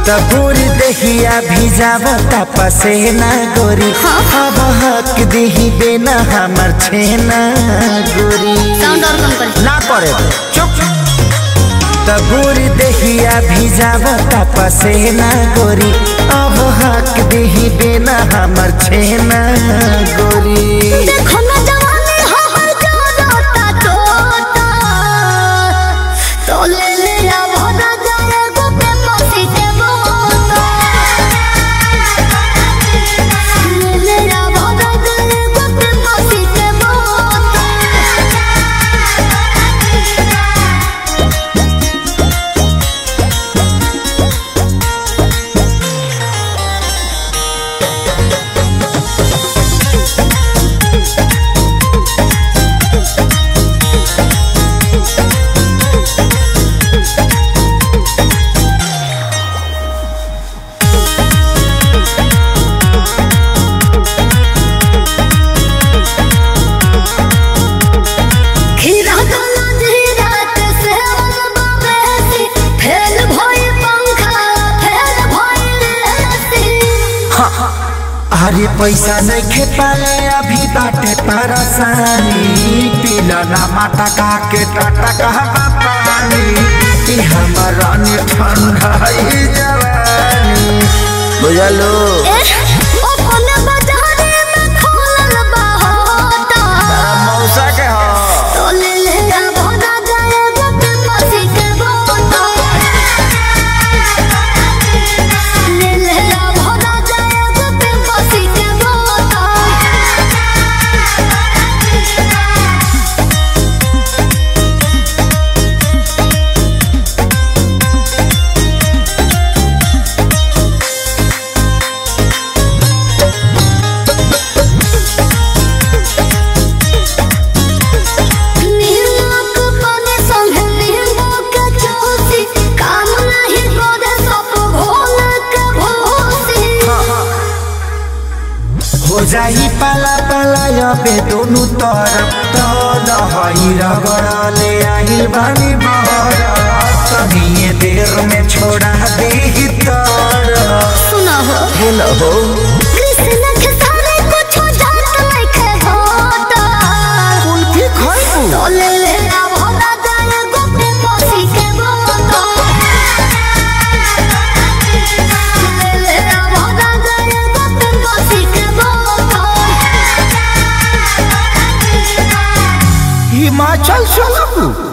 तबूरी दहिया भिजावता पसेना गोरी अब हक दही देना हमर छेना गोरी साउंड और कम कर ना करे चुप। तबूरी दहिया भिजावता पसेना गोरी अब हक दही देना हमर छेना गोरी। देखो ना जवानी हमर जोरता तोता तो ले ले आ भरा जाए गोपे पसी के बोता ले ले आ भरा जाए गोपे पसी के बोता। अरे पैसा नहीं खे पाले अभी बाटे परेशानी पीला ना माता का के टाटा कहा पानी हमारा ठंडा जवानी बुझलो। मौसा के हो ले ले भरा जाए गोपे पसी के बोता ले ले भरा जाए गोपे पसी के बोता। हो जाई पाला पाला अबे दोनों तरफ तो दही रगड़ले आइल बानी बहर तनिए देर में छोड़ा दे तर सुना हो हेलो हो कृष्ण के सारे कुछ जात नहीं होता उनकी खाई तो ले ले भरा जाए गोपे पसी के बोता ले ले भरा जाए गोपे पसी के बोता। हिमाचल चलबू